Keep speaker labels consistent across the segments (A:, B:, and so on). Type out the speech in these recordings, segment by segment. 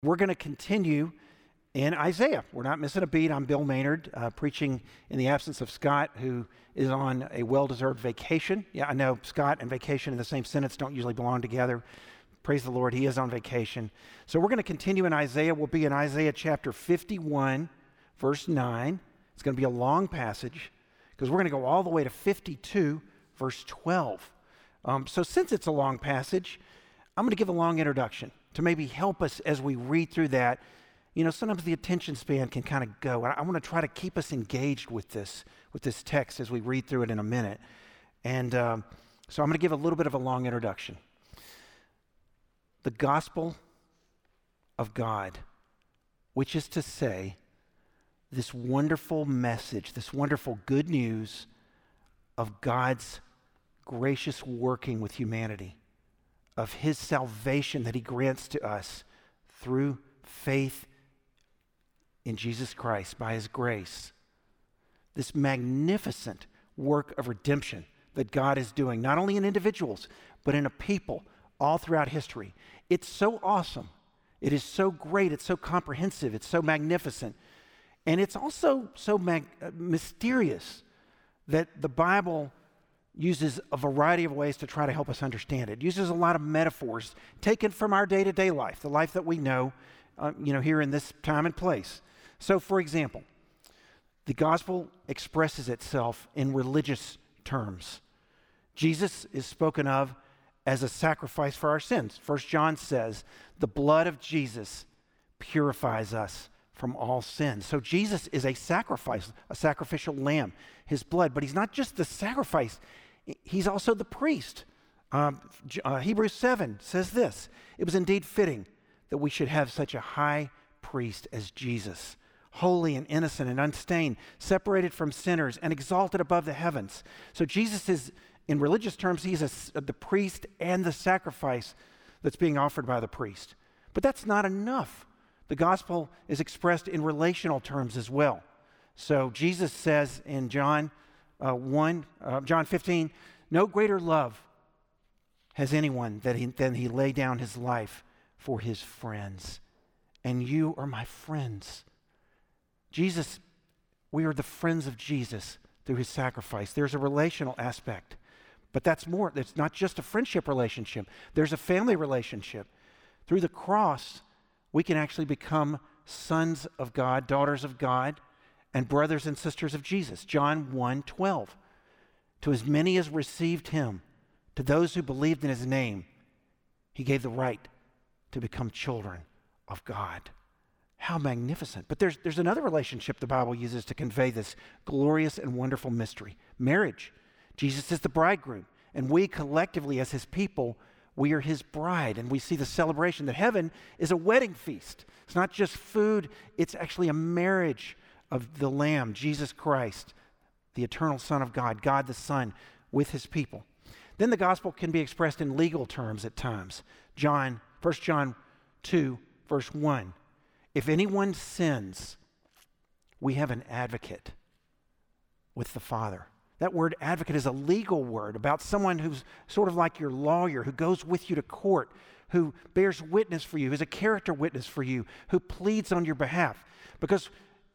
A: We're going to continue in Isaiah. We're not missing a beat. I'm Bill Maynard, preaching in the absence of Scott, who is on a well-deserved vacation. Yeah, I know Scott and vacation in the same sentence don't usually belong together. Praise the Lord, he is on vacation. So we're going to continue in Isaiah. We'll be in Isaiah chapter 51, verse 9. It's going to be a long passage because we're going to go all the way to 52, verse 12. So since it's a long passage, I'm going to give a long introduction to maybe help us as we read through that. You know, sometimes the attention span can kind of go. I want to try to keep us engaged with this text as we read through it in a minute. And so I'm going to give a little bit of a long introduction. The gospel of God, which is to say, this wonderful message, this wonderful good news of God's gracious working with humanity, of his salvation that he grants to us through faith in Jesus Christ by his grace. This magnificent work of redemption that God is doing, not only in individuals, but in a people all throughout history. It's so awesome. It is so great. It's so comprehensive. It's so magnificent. And it's also so mysterious that the Bible uses a variety of ways to try to help us understand it. It uses a lot of metaphors taken from our day-to-day life, the life that we know, here in this time and place. So, for example, the gospel expresses itself in religious terms. Jesus is spoken of as a sacrifice for our sins. 1 John says, the blood of Jesus purifies us from all sins. So Jesus is a sacrifice, a sacrificial lamb, his blood. But he's not just the sacrifice, he's also the priest. Hebrews 7 says this, it was indeed fitting that we should have such a high priest as Jesus, holy and innocent and unstained, separated from sinners and exalted above the heavens. So Jesus is, in religious terms, he's the priest and the sacrifice that's being offered by the priest. But that's not enough. The gospel is expressed in relational terms as well. So Jesus says in John 15, no greater love has anyone than he laid down his life for his friends. And you are my friends. Jesus, we are the friends of Jesus through his sacrifice. There's a relational aspect. But that's more. It's not just a friendship relationship. There's a family relationship. Through the cross, we can actually become sons of God, daughters of God, and brothers and sisters of Jesus. John 1:12. To as many as received him, to those who believed in his name, he gave the right to become children of God. How magnificent. But there's another relationship the Bible uses to convey this glorious and wonderful mystery. Marriage. Jesus is the bridegroom, and we collectively as his people, we are his bride, and we see the celebration that heaven is a wedding feast. It's not just food, it's actually a marriage of the Lamb, Jesus Christ, the eternal Son of God, God the Son, with his people. Then the gospel can be expressed in legal terms at times. 1 John 2, verse 1. If anyone sins, we have an advocate with the Father. That word advocate is a legal word about someone who's sort of like your lawyer, who goes with you to court, who bears witness for you, who's a character witness for you, who pleads on your behalf. Because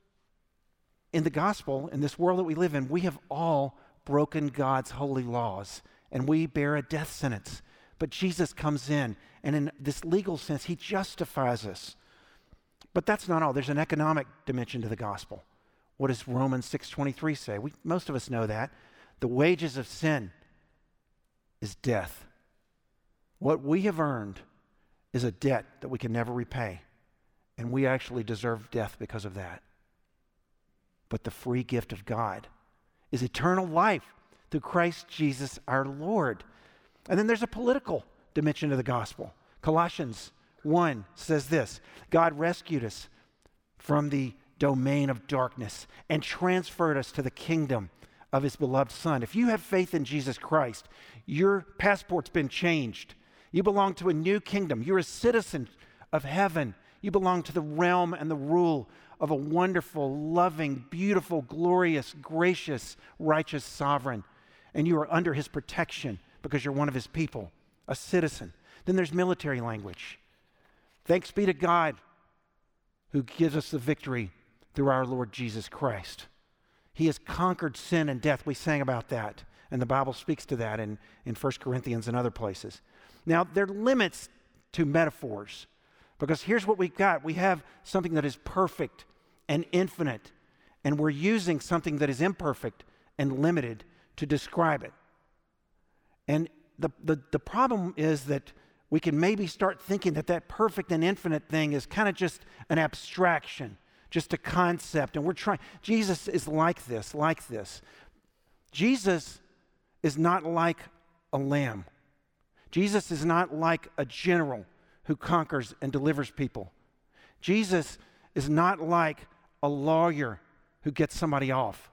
A: in the gospel, in this world that we live in, we have all broken God's holy laws, and we bear a death sentence. But Jesus comes in, and in this legal sense, he justifies us. But that's not all. There's an economic dimension to the gospel. What does Romans 6:23 say? Most of us know that. The wages of sin is death. What we have earned is a debt that we can never repay. And we actually deserve death because of that. But the free gift of God is eternal life through Christ Jesus our Lord. And then there's a political dimension to the gospel. Colossians 1 says this, God rescued us from the domain of darkness and transferred us to the kingdom of his beloved Son. If you have faith in Jesus Christ, your passport's been changed. You belong to a new kingdom. You're a citizen of heaven. You belong to the realm and the rule of a wonderful, loving, beautiful, glorious, gracious, righteous sovereign. And you are under his protection because you're one of his people, a citizen. Then there's military language. Thanks be to God who gives us the victory through our Lord Jesus Christ. He has conquered sin and death. We sang about that, and the Bible speaks to that in 1 Corinthians and other places. Now, there are limits to metaphors, because here's what we've got. We have something that is perfect and infinite, and we're using something that is imperfect and limited to describe it. And the problem is that we can maybe start thinking that perfect and infinite thing is kind of just an abstraction, just a concept. And we're trying, Jesus is like this. Jesus is not like a lamb. Jesus is not like a general who conquers and delivers people. Jesus is not like a lawyer who gets somebody off.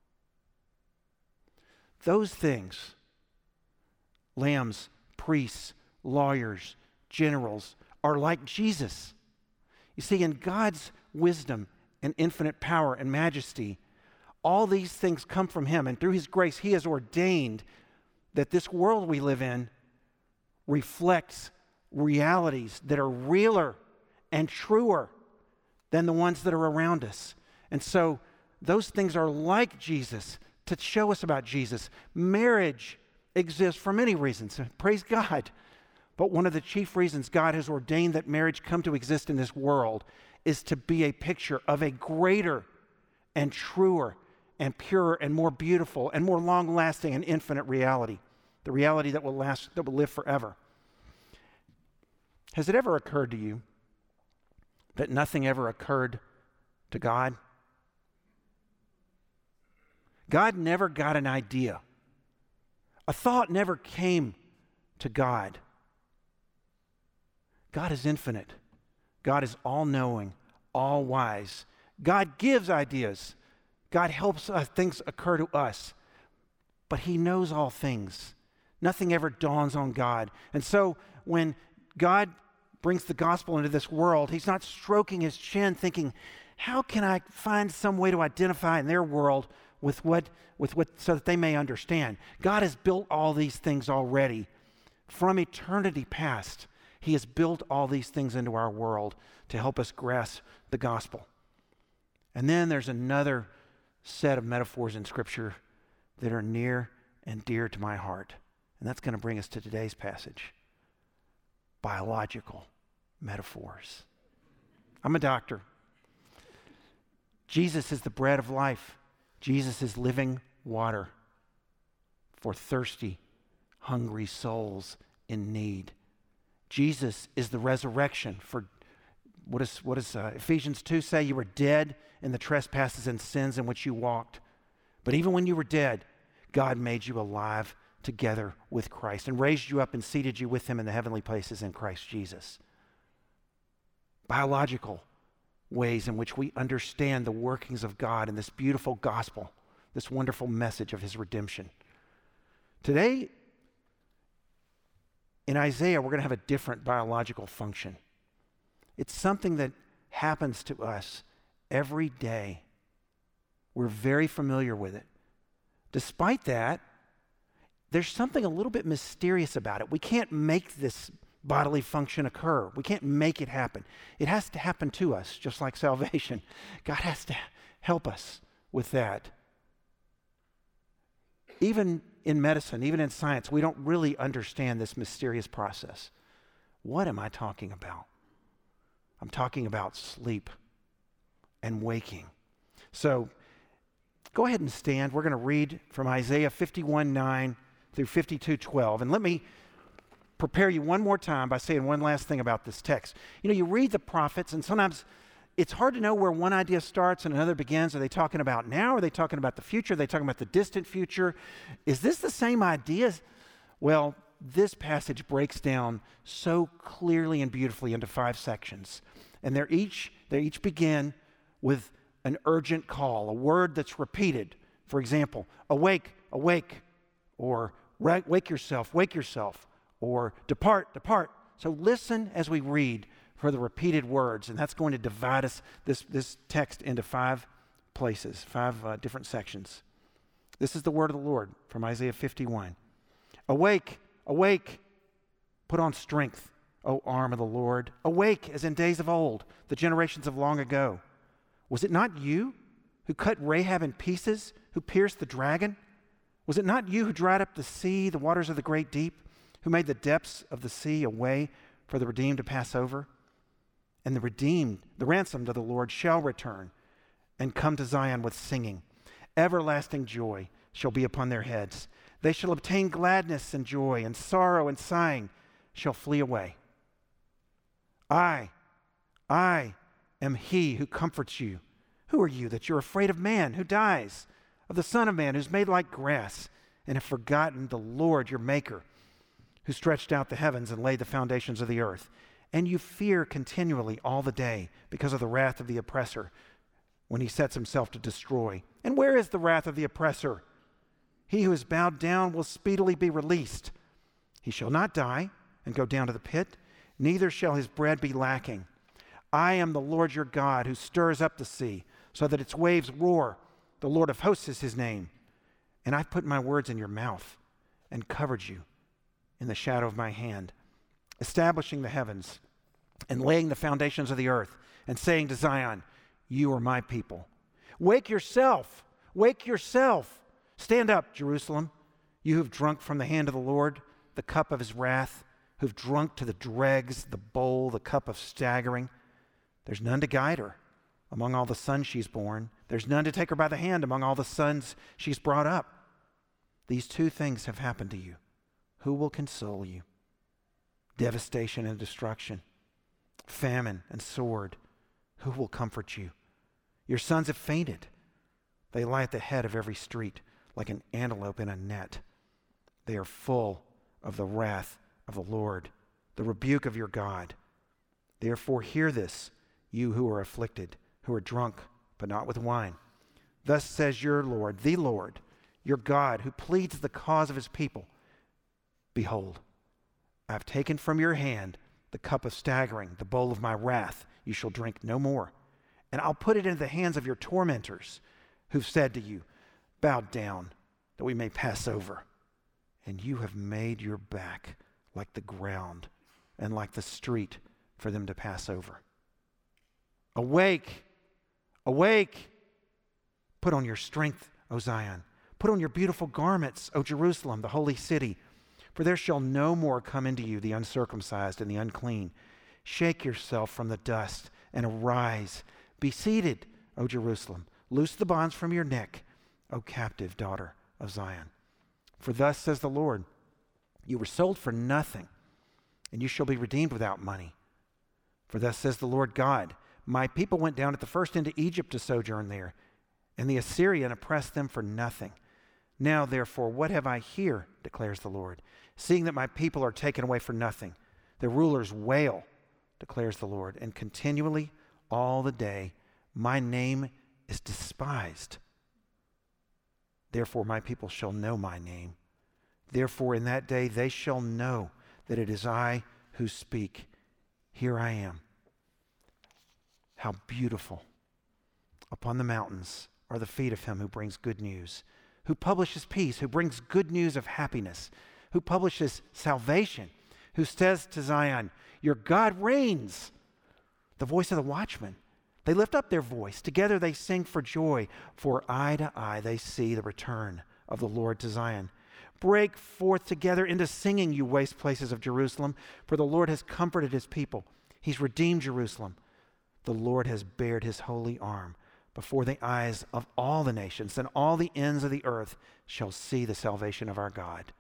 A: Those things, lambs, priests, lawyers, generals, are like Jesus. You see, in God's wisdom and infinite power and majesty, all these things come from him, and through his grace, he has ordained that this world we live in reflects realities that are realer and truer than the ones that are around us. And so those things are like Jesus to show us about Jesus. Marriage exists for many reasons. Praise God. But one of the chief reasons God has ordained that marriage come to exist in this world is to be a picture of a greater and truer and purer and more beautiful and more long-lasting and infinite reality, the reality that will last, that will live forever. Has it ever occurred to you that nothing ever occurred to God? God never got an idea. A thought never came to God. God is infinite. God is all-knowing, all-wise. God gives ideas. God helps things occur to us. But he knows all things. Nothing ever dawns on God. And so when God brings the gospel into this world, he's not stroking his chin thinking, how can I find some way to identify in their world with what so that they may understand? God has built all these things already. From eternity past, he has built all these things into our world to help us grasp the gospel. And then there's another set of metaphors in Scripture that are near and dear to my heart. And that's going to bring us to today's passage. Biological metaphors. I'm a doctor. Jesus is the bread of life. Jesus is living water for thirsty, hungry souls in need. Jesus is the resurrection for, what does Ephesians 2 say? You were dead in the trespasses and sins in which you walked. But even when you were dead, God made you alive together with Christ and raised you up and seated you with him in the heavenly places in Christ Jesus. Biological ways in which we understand the workings of God in this beautiful gospel, this wonderful message of his redemption. Today, in Isaiah, we're going to have a different biological function. It's something that happens to us every day. We're very familiar with it. Despite that, there's something a little bit mysterious about it. We can't make this bodily function occur. We can't make it happen. It has to happen to us, just like salvation. God has to help us with that. Even in medicine, even in science, we don't really understand this mysterious process. What am I talking about? I'm talking about sleep and waking. So go ahead and stand. We're going to read from Isaiah 51:9 through 52:12. And let me prepare you one more time by saying one last thing about this text. You know, you read the prophets, and sometimes it's hard to know where one idea starts and another begins. Are they talking about now? Are they talking about the future? Are they talking about the distant future? Is this the same idea? Well, this passage breaks down so clearly and beautifully into 5 sections. And they each begin with an urgent call, a word that's repeated. For example, awake, awake, or wake yourself, or depart, depart. So listen as we read for the repeated words, and that's going to divide us, this text, into 5 places, 5 different sections. This is the word of the Lord from Isaiah 51. Awake, awake, put on strength, O arm of the Lord. Awake as in days of old, the generations of long ago. Was it not you who cut Rahab in pieces, who pierced the dragon? Was it not you who dried up the sea, the waters of the great deep, who made the depths of the sea a way for the redeemed to pass over? And the redeemed, the ransomed of the Lord, shall return and come to Zion with singing. Everlasting joy shall be upon their heads. They shall obtain gladness and joy, and sorrow and sighing shall flee away. I am he who comforts you. Who are you that you're afraid of man who dies, of the Son of Man who's made like grass, and have forgotten the Lord your Maker, who stretched out the heavens and laid the foundations of the earth? And you fear continually all the day because of the wrath of the oppressor when he sets himself to destroy. And where is the wrath of the oppressor? He who is bowed down will speedily be released. He shall not die and go down to the pit, neither shall his bread be lacking. I am the Lord your God, who stirs up the sea so that its waves roar. The Lord of hosts is his name. And I've put my words in your mouth and covered you in the shadow of my hand, establishing the heavens and laying the foundations of the earth, and saying to Zion, you are my people. Wake yourself, wake yourself. Stand up, Jerusalem, you who've drunk from the hand of the Lord the cup of his wrath, who've drunk to the dregs the bowl, the cup of staggering. There's none to guide her among all the sons she's born. There's none to take her by the hand among all the sons she's brought up. These two things have happened to you. Who will console you? Devastation and destruction, famine and sword. Who will comfort you? Your sons have fainted. They lie at the head of every street like an antelope in a net. They are full of the wrath of the Lord, the rebuke of your God. Therefore hear this, you who are afflicted, who are drunk, but not with wine. Thus says your Lord, the Lord, your God, who pleads the cause of his people. Behold, I have taken from your hand the cup of staggering, the bowl of my wrath. You shall drink no more. And I'll put it into the hands of your tormentors, who've said to you, bow down, that we may pass over. And you have made your back like the ground and like the street for them to pass over. Awake, awake. Put on your strength, O Zion. Put on your beautiful garments, O Jerusalem, the holy city. For there shall no more come into you the uncircumcised and the unclean. Shake yourself from the dust and arise. Be seated, O Jerusalem. Loose the bonds from your neck, O captive daughter of Zion. For thus says the Lord, you were sold for nothing, and you shall be redeemed without money. For thus says the Lord God, my people went down at the first into Egypt to sojourn there, and the Assyrian oppressed them for nothing. Now, therefore, what have I here, declares the Lord, seeing that my people are taken away for nothing? Their rulers wail, declares the Lord, and continually all the day my name is despised. Therefore, my people shall know my name. Therefore, in that day they shall know that it is I who speak. Here I am. How beautiful upon the mountains are the feet of him who brings good news, who publishes peace, who brings good news of happiness, who publishes salvation, who says to Zion, your God reigns. The voice of the watchman. They lift up their voice. Together they sing for joy, for eye to eye they see the return of the Lord to Zion. Break forth together into singing, you waste places of Jerusalem, for the Lord has comforted his people. He's redeemed Jerusalem. The Lord has bared his holy arm before the eyes of all the nations, and all the ends of the earth shall see the salvation of our God.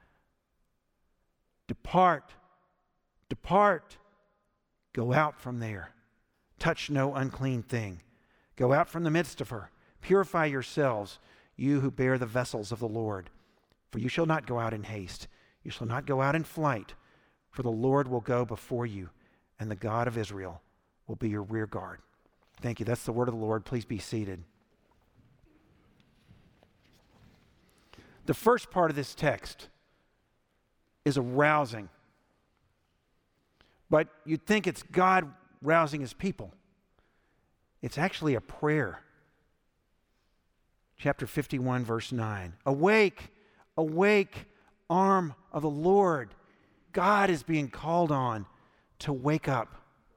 A: Depart, depart, go out from there. Touch no unclean thing. Go out from the midst of her. Purify yourselves, you who bear the vessels of the Lord. For you shall not go out in haste. You shall not go out in flight. For the Lord will go before you, and the God of Israel will be your rear guard. Thank you. That's the word of the Lord. Please be seated. The first part of this text is arousing. But you'd think it's God rousing his people. It's actually a prayer. Chapter 51, verse 9. Awake, awake, arm of the Lord. God is being called on to wake up.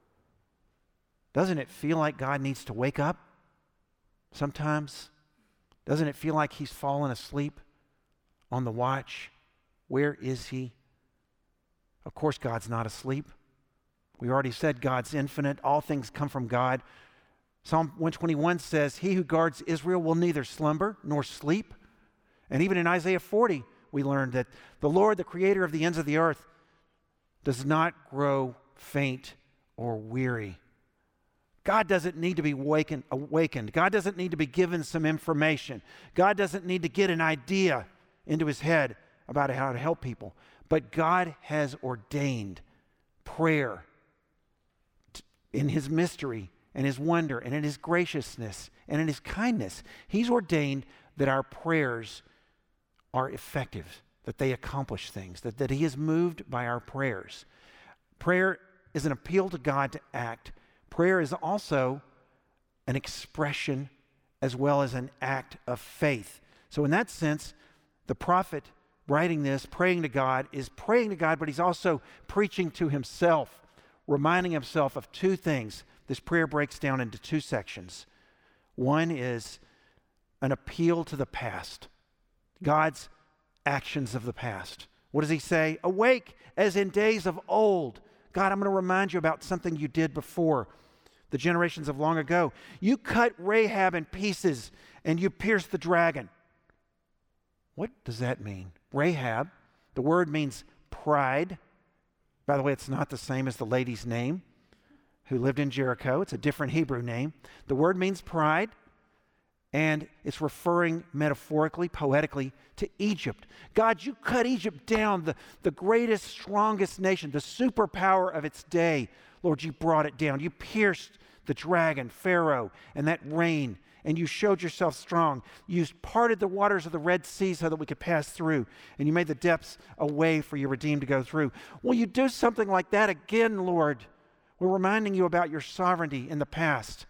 A: Doesn't it feel like God needs to wake up sometimes? Doesn't it feel like he's fallen asleep on the watch? Where is he? Of course, God's not asleep. We already said God's infinite. All things come from God. Psalm 121 says, he who guards Israel will neither slumber nor sleep. And even in Isaiah 40, we learned that the Lord, the creator of the ends of the earth, does not grow faint or weary. God doesn't need to be awakened. God doesn't need to be given some information. God doesn't need to get an idea into his head about how to help people. But God has ordained prayer in his mystery and his wonder and in his graciousness and in his kindness. He's ordained that our prayers are effective, that they accomplish things, that he is moved by our prayers. Prayer is an appeal to God to act. Prayer is also an expression as well as an act of faith. So in that sense, the prophet writing this, praying to God, is praying to God, but he's also preaching to himself, reminding himself of two things. This prayer breaks down into two sections. One is an appeal to the past, God's actions of the past. What does he say? Awake as in days of old. God, I'm going to remind you about something you did before, the generations of long ago. You cut Rahab in pieces and you pierced the dragon. What does that mean? Rahab, the word means pride. By the way, it's not the same as the lady's name who lived in Jericho. It's a different Hebrew name. The word means pride, and it's referring metaphorically, poetically, to Egypt. God, you cut Egypt down, the greatest, strongest nation, the superpower of its day. Lord, you brought it down. You pierced the dragon, Pharaoh, and that rain, and you showed yourself strong. You parted the waters of the Red Sea so that we could pass through, and you made the depths a way for your redeemed to go through. Will you do something like that again, Lord? We're reminding you about your sovereignty in the past.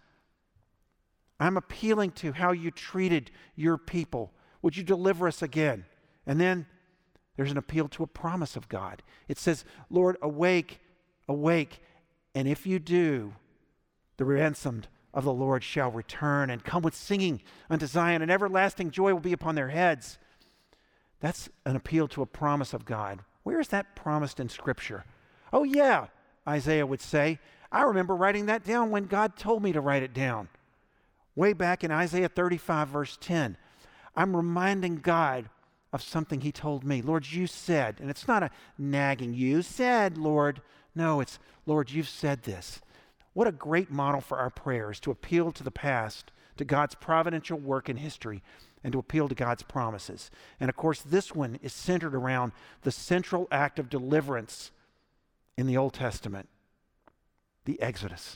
A: I'm appealing to how you treated your people. Would you deliver us again? And then there's an appeal to a promise of God. It says, Lord, awake, awake, and if you do, the ransomed of the Lord shall return and come with singing unto Zion, and everlasting joy will be upon their heads. That's an appeal to a promise of God. Where is that promised in Scripture? Oh yeah, Isaiah would say. I remember writing that down when God told me to write it down. Way back in Isaiah 35, verse 10. I'm reminding God of something he told me. Lord, you said, and it's not a nagging, you said, Lord. No, it's, Lord, you've said this. What a great model for our prayers, to appeal to the past, to God's providential work in history, and to appeal to God's promises. And of course, this one is centered around the central act of deliverance in the Old Testament, the Exodus.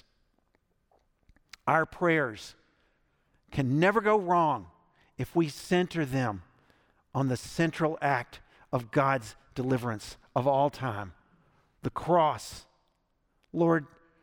A: Our prayers can never go wrong if we center them on the central act of God's deliverance of all time, the cross. Lord,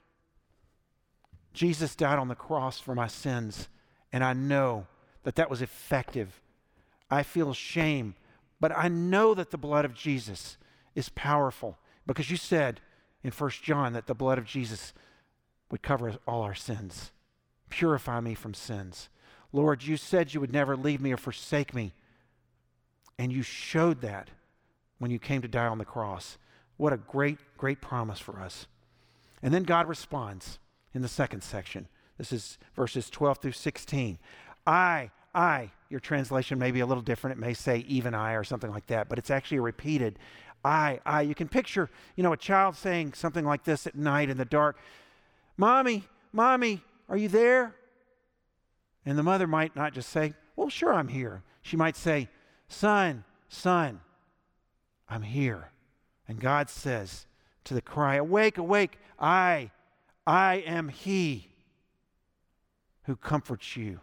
A: Jesus died on the cross for my sins, and I know that that was effective. I feel shame, but I know that the blood of Jesus is powerful, because you said in 1 John that the blood of Jesus would cover all our sins, purify me from sins. Lord, you said you would never leave me or forsake me, and you showed that when you came to die on the cross. What a great, great promise for us. And then God responds in the second section. This is verses 12 through 16. I, your translation may be a little different. It may say even I or something like that, but it's actually repeated. I. You can picture, a child saying something like this at night in the dark. Mommy, are you there? And the mother might not just say, well, sure, I'm here. She might say, son, I'm here. And God says to the cry, awake, awake, I am he who comforts you.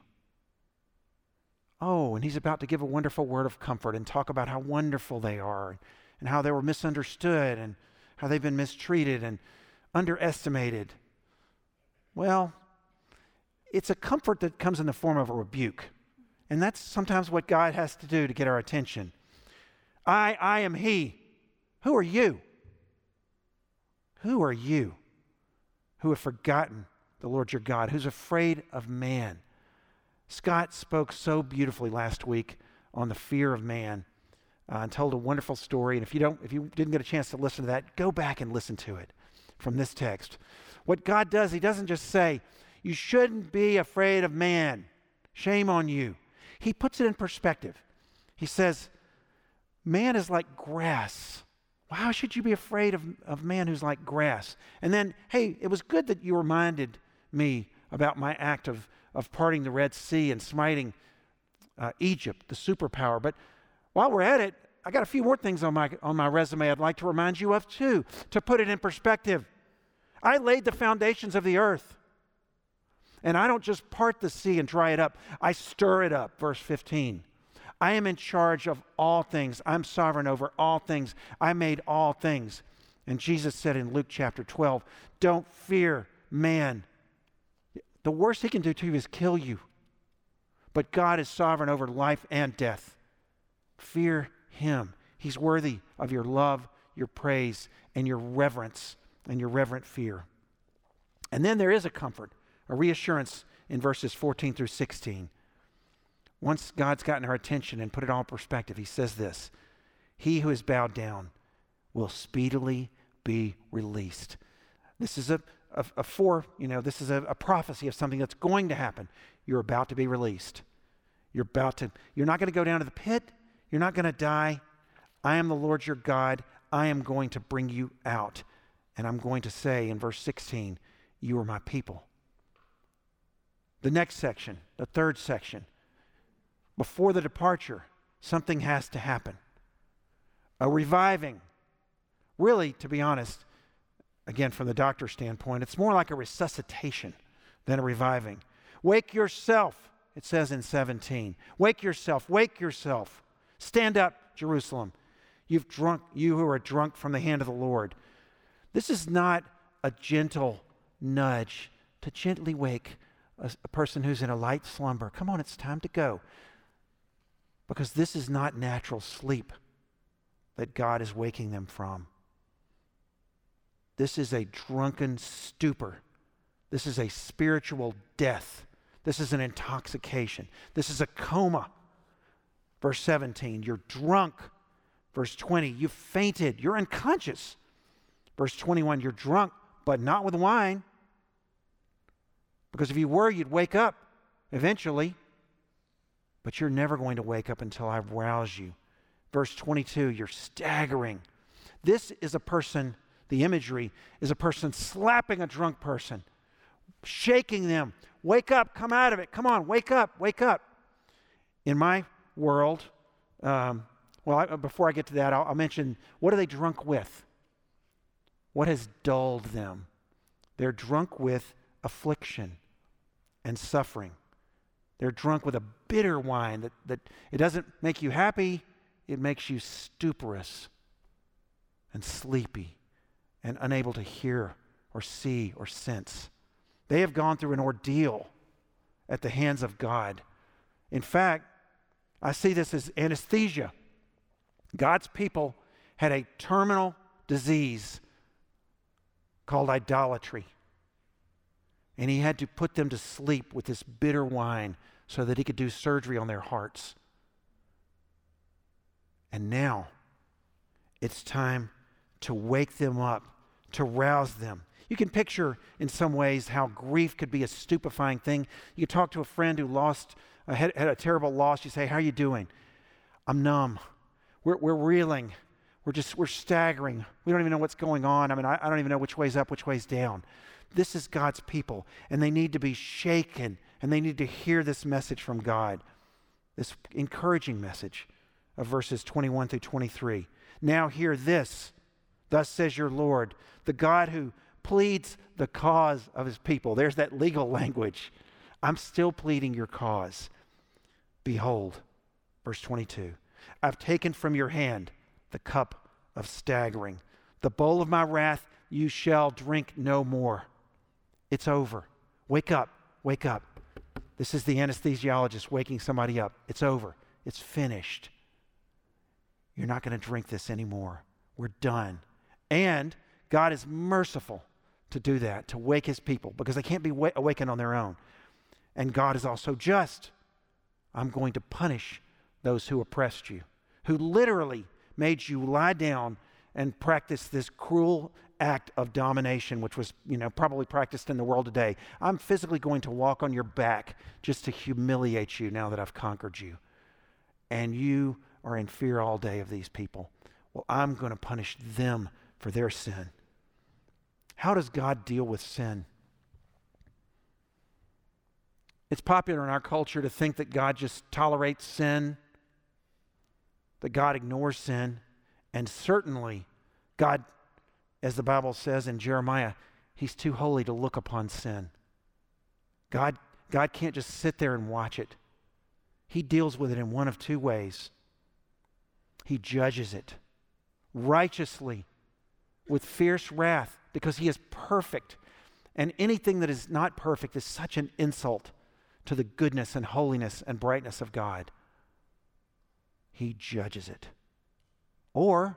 A: Oh, and he's about to give a wonderful word of comfort and talk about how wonderful they are and how they were misunderstood and how they've been mistreated and underestimated. Well, it's a comfort that comes in the form of a rebuke. And that's sometimes what God has to do to get our attention. I am he. Who are you? Who are you? who have forgotten the Lord your God, who's afraid of man. Scott spoke so beautifully last week on the fear of man and told a wonderful story. And if you didn't get a chance to listen to that, go back and listen to it from this text. What God does, he doesn't just say, you shouldn't be afraid of man. Shame on you. He puts it in perspective. He says, man is like grass. How should you be afraid of man who's like grass? And then, hey, it was good that you reminded me about my act of parting the Red Sea and smiting Egypt, the superpower. But while we're at it, I got a few more things on my resume I'd like to remind you of too, to put it in perspective. I laid the foundations of the earth. And I don't just part the sea and dry it up. I stir it up, verse 15. I am in charge of all things. I'm sovereign over all things. I made all things. And Jesus said in Luke chapter 12, don't fear man. The worst he can do to you is kill you. But God is sovereign over life and death. Fear him. He's worthy of your love, your praise, and your reverence, and your reverent fear. And then there is a comfort, a reassurance in verses 14 through 16. Once God's gotten our attention and put it all in perspective, he says this, he who is bowed down will speedily be released. This is a prophecy of something that's going to happen. You're about to be released. You're not going to go down to the pit. You're not going to die. I am the Lord your God. I am going to bring you out. And I'm going to say in verse 16, you are my people. The next section, the third section, before the departure, something has to happen. A reviving. Really, to be honest, again, from the doctor's standpoint, it's more like a resuscitation than a reviving. Wake yourself, it says in 17. Wake yourself, wake yourself. Stand up, Jerusalem. You who are drunk from the hand of the Lord. This is not a gentle nudge to gently wake a person who's in a light slumber. Come on, it's time to go. Because this is not natural sleep that God is waking them from. This is a drunken stupor. This is a spiritual death. This is an intoxication. This is a coma. Verse 17, you're drunk. Verse 20, you've fainted. You're unconscious. Verse 21, you're drunk, but not with wine. Because if you were, you'd wake up eventually. But you're never going to wake up until I rouse you. Verse 22, you're staggering. This is a person, the imagery is a person slapping a drunk person, shaking them. Wake up, come out of it. Come on, wake up, wake up. In my world, before I get to that, I'll mention, what are they drunk with? What has dulled them? They're drunk with affliction and suffering. They're drunk with a bitter wine that it doesn't make you happy, it makes you stuporous and sleepy and unable to hear or see or sense. They have gone through an ordeal at the hands of God. In fact, I see this as anesthesia. God's people had a terminal disease called idolatry. And he had to put them to sleep with this bitter wine so that he could do surgery on their hearts. And now it's time to wake them up, to rouse them. You can picture in some ways how grief could be a stupefying thing. You talk to a friend who had a terrible loss. You say, how are you doing? I'm numb. We're reeling. We're staggering. We don't even know what's going on. I don't even know which way's up, which way's down. This is God's people, and they need to be shaken, and they need to hear this message from God, this encouraging message of verses 21 through 23. Now hear this, thus says your Lord, the God who pleads the cause of his people. There's that legal language. I'm still pleading your cause. Behold, verse 22, I've taken from your hand the cup of staggering. The bowl of my wrath you shall drink no more. It's over. Wake up. Wake up. This is the anesthesiologist waking somebody up. It's over. It's finished. You're not going to drink this anymore. We're done. And God is merciful to do that, to wake his people, because they can't be awakened on their own. And God is also just. I'm going to punish those who oppressed you, who literally made you lie down and practice this cruel act of domination, which was, probably practiced in the world today. I'm physically going to walk on your back just to humiliate you now that I've conquered you. And you are in fear all day of these people. Well, I'm going to punish them for their sin. How does God deal with sin? It's popular in our culture to think that God just tolerates sin, that God ignores sin, and certainly God, as the Bible says in Jeremiah, he's too holy to look upon sin. God can't just sit there and watch it. He deals with it in one of two ways. He judges it righteously with fierce wrath because he is perfect. And anything that is not perfect is such an insult to the goodness and holiness and brightness of God. He judges it. Or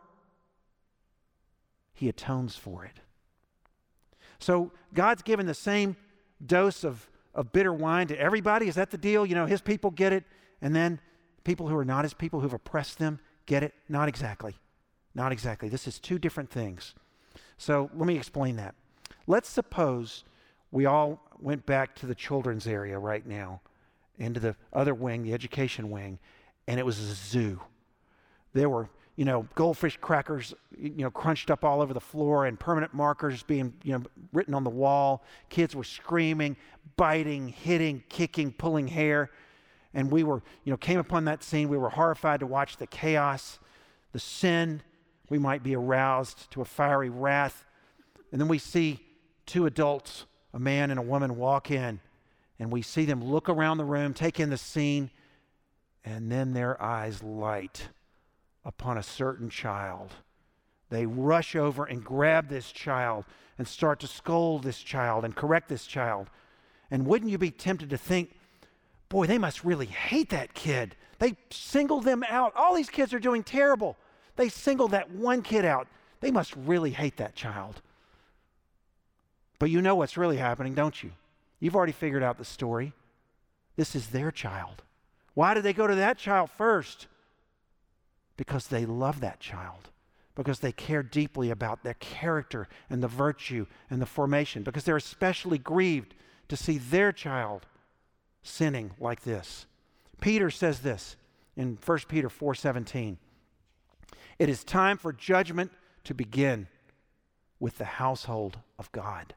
A: he atones for it. So God's given the same dose of bitter wine to everybody. Is that the deal? His people get it, and then people who are not his people, who've oppressed them, get it? Not exactly. Not exactly. This is two different things. So let me explain that. Let's suppose we all went back to the children's area right now, into the other wing, the education wing, and it was a zoo. There were, goldfish crackers, crunched up all over the floor and permanent markers being, written on the wall. Kids were screaming, biting, hitting, kicking, pulling hair. And we were, came upon that scene. We were horrified to watch the chaos, the sin. We might be aroused to a fiery wrath. And then we see two adults, a man and a woman, walk in, and we see them look around the room, take in the scene, and then their eyes light upon a certain child. They rush over and grab this child and start to scold this child and correct this child. And wouldn't you be tempted to think, boy, they must really hate that kid. They singled them out. All these kids are doing terrible. They singled that one kid out. They must really hate that child. But you know what's really happening, don't you? You've already figured out the story. This is their child. Why did they go to that child first? Because they love that child. Because they care deeply about their character and the virtue and the formation. Because they're especially grieved to see their child sinning like this. Peter says this in 1 Peter 4:17. It is time for judgment to begin with the household of God.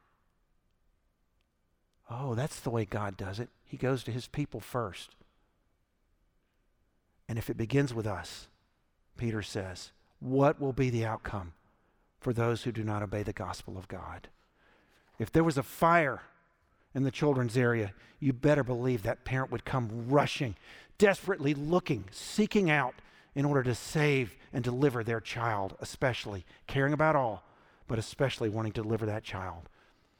A: Oh, that's the way God does it. He goes to his people first. And if it begins with us, Peter says, what will be the outcome for those who do not obey the gospel of God? If there was a fire in the children's area, you better believe that parent would come rushing, desperately looking, seeking out in order to save and deliver their child, especially caring about all, but especially wanting to deliver that child.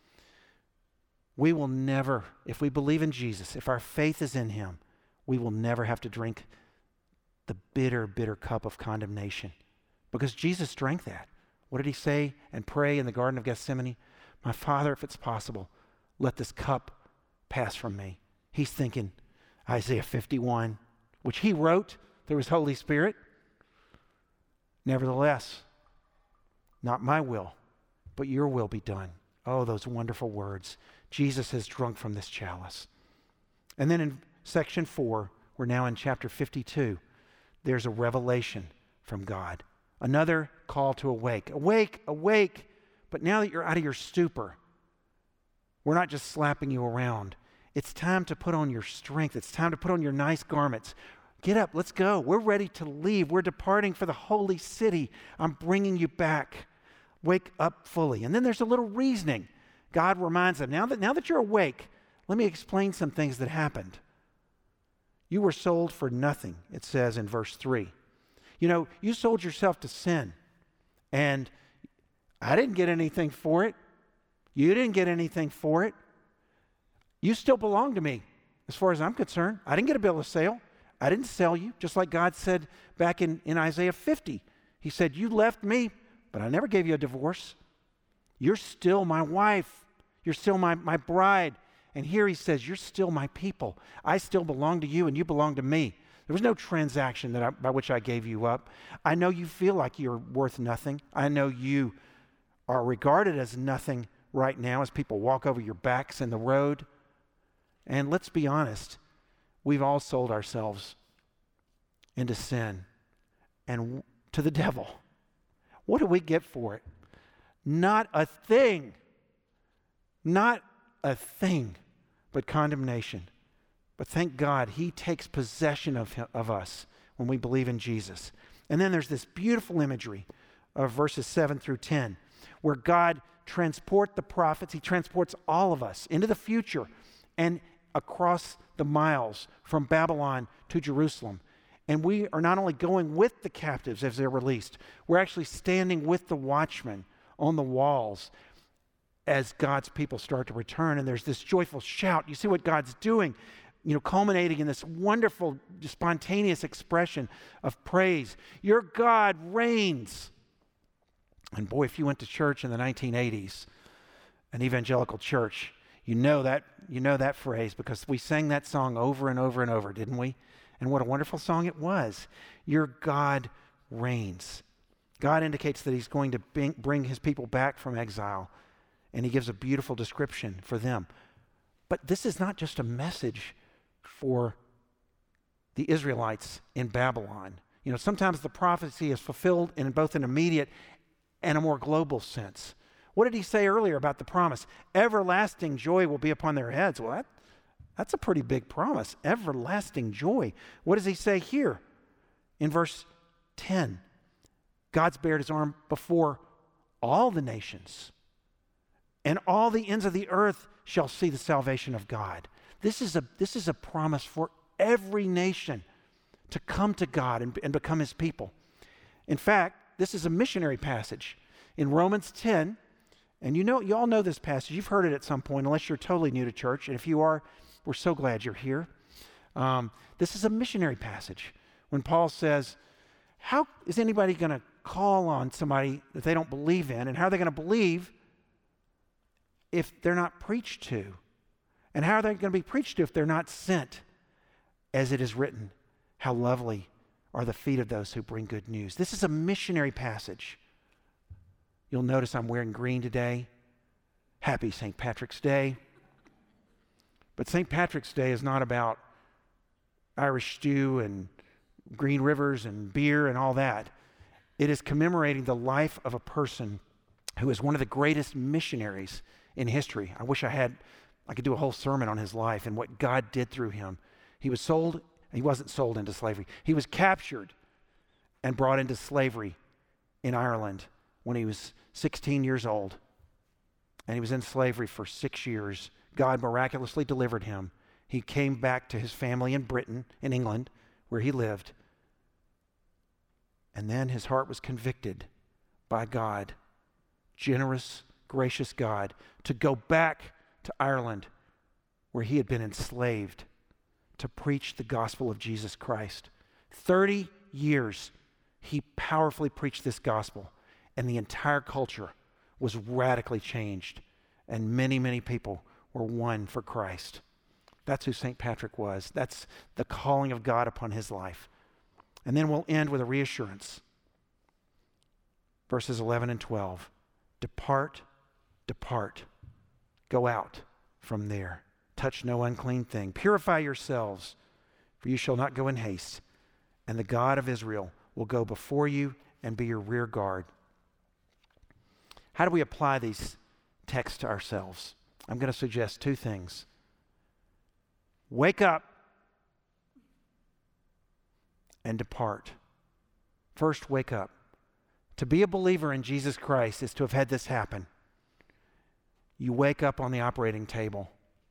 A: We will never, if we believe in Jesus, if our faith is in him, we will never have to drink the bitter, bitter cup of condemnation. Because Jesus drank that. What did he say and pray in the Garden of Gethsemane? My Father, if it's possible, let this cup pass from me. He's thinking Isaiah 51, which he wrote through his Holy Spirit. Nevertheless, not my will, but your will be done. Oh, those wonderful words. Jesus has drunk from this chalice. And then in section 4, we're now in chapter 52. There's a revelation from God. Another call to awake. Awake, awake. But now that you're out of your stupor, we're not just slapping you around. It's time to put on your strength. It's time to put on your nice garments. Get up, let's go. We're ready to leave. We're departing for the holy city. I'm bringing you back. Wake up fully. And then there's a little reasoning. God reminds them, now that you're awake, let me explain some things that happened. You were sold for nothing, it says in verse 3. You sold yourself to sin, and I didn't get anything for it. You didn't get anything for it. You still belong to me, as far as I'm concerned. I didn't get a bill of sale. I didn't sell you, just like God said back in Isaiah 50. He said, you left me, but I never gave you a divorce. You're still my wife. You're still my bride. And here he says, you're still my people. I still belong to you and you belong to me. There was no transaction by which I gave you up. I know you feel like you're worth nothing. I know you are regarded as nothing right now as people walk over your backs in the road. And let's be honest, we've all sold ourselves into sin and to the devil. What do we get for it? Not a thing. Not a thing, but condemnation. But thank God he takes possession of us when we believe in Jesus. And then there's this beautiful imagery of verses 7 through 10, where God transports the prophets, he transports all of us into the future and across the miles from Babylon to Jerusalem. And we are not only going with the captives as they're released, we're actually standing with the watchmen on the walls as God's people start to return. And there's this joyful shout. You see what God's doing, culminating in this wonderful, spontaneous expression of praise. Your God reigns. And boy, if you went to church in the 1980s, an evangelical church, you know that phrase because we sang that song over and over and over, didn't we? And what a wonderful song it was. Your God reigns. God indicates that he's going to bring his people back from exile, and he gives a beautiful description for them. But this is not just a message for the Israelites in Babylon. Sometimes the prophecy is fulfilled in both an immediate and a more global sense. What did he say earlier about the promise? Everlasting joy will be upon their heads. Well, that's a pretty big promise. Everlasting joy. What does he say here? In verse 10, God's bared his arm before all the nations, and all the ends of the earth shall see the salvation of God. This is a promise for every nation to come to God and become his people. In fact, this is a missionary passage. In Romans 10, and you all know this passage. You've heard it at some point, unless you're totally new to church. And if you are, we're so glad you're here. This is a missionary passage. When Paul says, how is anybody going to call on somebody that they don't believe in? And how are they going to believe if they're not preached to? And how are they going to be preached to if they're not sent? As it is written, how lovely are the feet of those who bring good news. This is a missionary passage. You'll notice I'm wearing green today. Happy St. Patrick's Day. But St. Patrick's Day is not about Irish stew and green rivers and beer and all that. It is commemorating the life of a person who is one of the greatest missionaries in history. I wish I could do a whole sermon on his life and what God did through him. He wasn't sold into slavery. He was captured and brought into slavery in Ireland when he was 16 years old. And he was in slavery for 6 years. God miraculously delivered him. He came back to his family in Britain, in England, where he lived. And then his heart was convicted by God, generous, gracious God, to go back to Ireland, where he had been enslaved, to preach the gospel of Jesus Christ. 30 years he powerfully preached this gospel, and the entire culture was radically changed, and many, many people were won for Christ. That's who St. Patrick was. That's the calling of God upon his life. And then we'll end with a reassurance. Verses 11 and 12. Depart, depart. Go out from there. Touch no unclean thing. Purify yourselves, for you shall not go in haste. And the God of Israel will go before you and be your rear guard. How do we apply these texts to ourselves? I'm going to suggest two things. Wake up and depart. First, wake up. To be a believer in Jesus Christ is to have had this happen. You wake up on the operating table.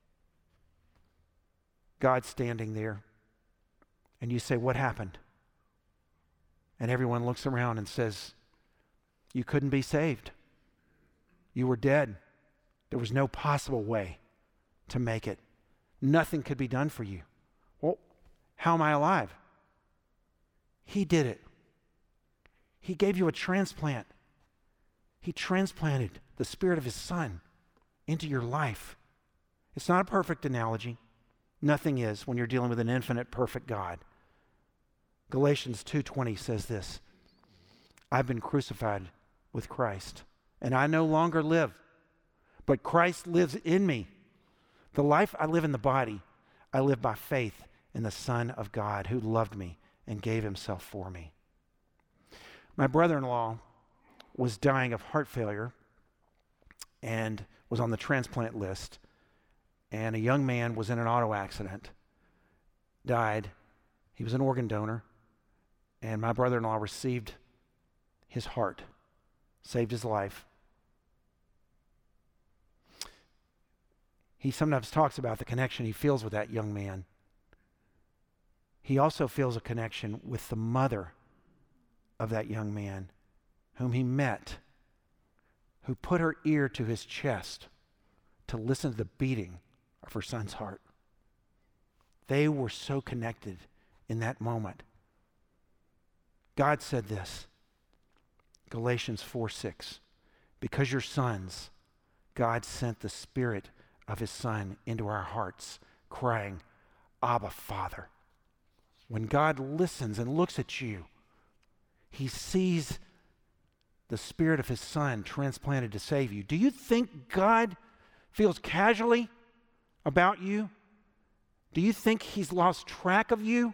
A: God's standing there. And you say, what happened? And everyone looks around and says, you couldn't be saved. You were dead. There was no possible way to make it. Nothing could be done for you. Well, how am I alive? He did it. He gave you a transplant. He transplanted the Spirit of His Son into your life. It's not a perfect analogy. Nothing is when you're dealing with an infinite, perfect God. Galatians 2:20 says this, I've been crucified with Christ, and I no longer live, but Christ lives in me. The life I live in the body, I live by faith in the Son of God who loved me and gave Himself for me. My brother-in-law was dying of heart failure and was on the transplant list, and a young man was in an auto accident, died. He was an organ donor, and my brother-in-law received his heart, saved his life. He sometimes talks about the connection he feels with that young man. He also feels a connection with the mother of that young man whom he met, who put her ear to his chest to listen to the beating of her son's heart. They were so connected in that moment. God said this, Galatians 4:6, because you're sons, God sent the Spirit of His Son into our hearts, crying, Abba, Father. When God listens and looks at you, He sees the Spirit of His Son transplanted to save you. Do you think God feels casually about you? Do you think He's lost track of you?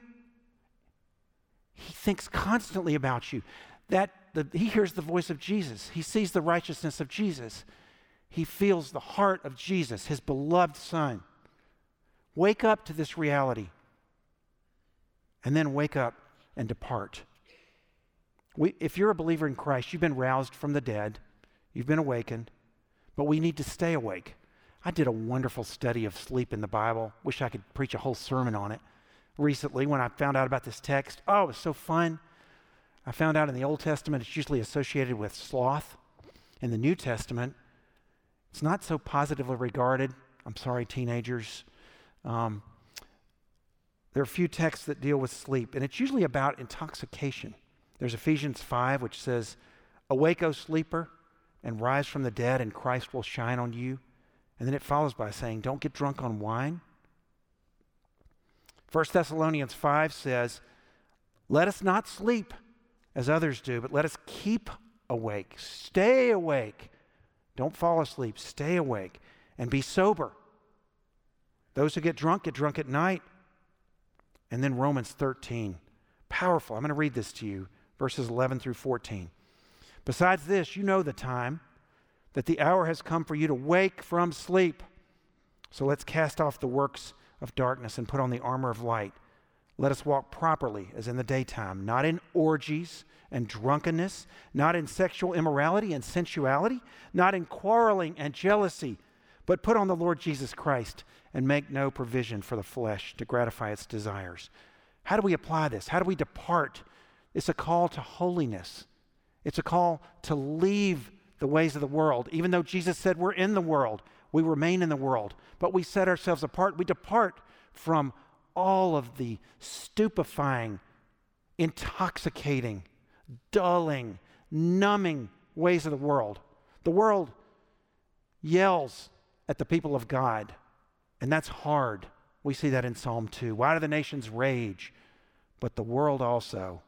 A: He thinks constantly about you. He hears the voice of Jesus. He sees the righteousness of Jesus. He feels the heart of Jesus, His beloved Son. Wake up to this reality, and then wake up and depart. If you're a believer in Christ, you've been roused from the dead, you've been awakened, but we need to stay awake. I did a wonderful study of sleep in the Bible. Wish I could preach a whole sermon on it. Recently, when I found out about this text, it was so fun. I found out in the Old Testament it's usually associated with sloth. In the New Testament, it's not so positively regarded. I'm sorry, teenagers. There are a few texts that deal with sleep, and it's usually about intoxication. There's Ephesians 5, which says, Awake, O sleeper, and rise from the dead, and Christ will shine on you. And then it follows by saying, don't get drunk on wine. 1 Thessalonians 5 says, let us not sleep as others do, but let us keep awake. Stay awake. Don't fall asleep. Stay awake and be sober. Those who get drunk at night. And then Romans 13. Powerful. I'm going to read this to you, verses 11 through 14. Besides this, you know the time, that the hour has come for you to wake from sleep. So let's cast off the works of darkness and put on the armor of light. Let us walk properly as in the daytime, not in orgies and drunkenness, not in sexual immorality and sensuality, not in quarreling and jealousy, but put on the Lord Jesus Christ and make no provision for the flesh to gratify its desires. How do we apply this? How do we depart? It's a call to holiness. It's a call to leave the ways of the world. Even though Jesus said we're in the world, we remain in the world, but we set ourselves apart. We depart from all of the stupefying, intoxicating, dulling, numbing ways of the world. The world yells at the people of God, and that's hard. We see that in Psalm 2. Why do the nations rage? But the world also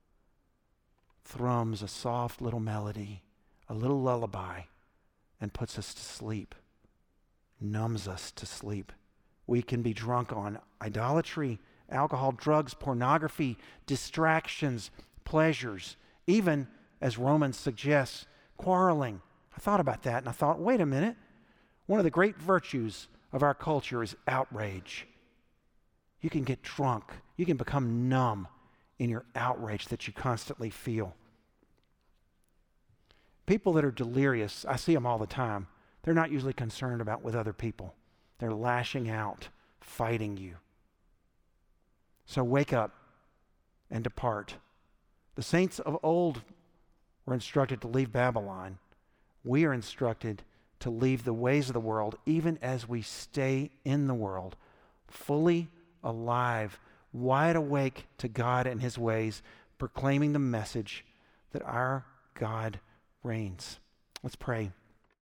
A: thrums a soft little melody, a little lullaby, and puts us to sleep, numbs us to sleep. We can be drunk on idolatry, alcohol, drugs, pornography, distractions, pleasures, even, as Romans suggests, quarreling. I thought about that and I thought, wait a minute. One of the great virtues of our culture is outrage. You can get drunk. You can become numb in your outrage that you constantly feel. People that are delirious, I see them all the time. They're not usually concerned about with other people. They're lashing out, fighting you. So wake up and depart. The saints of old were instructed to leave Babylon. We are instructed to leave the ways of the world, even as we stay in the world, fully alive, wide awake to God and His ways, proclaiming the message that our God reigns. Let's pray.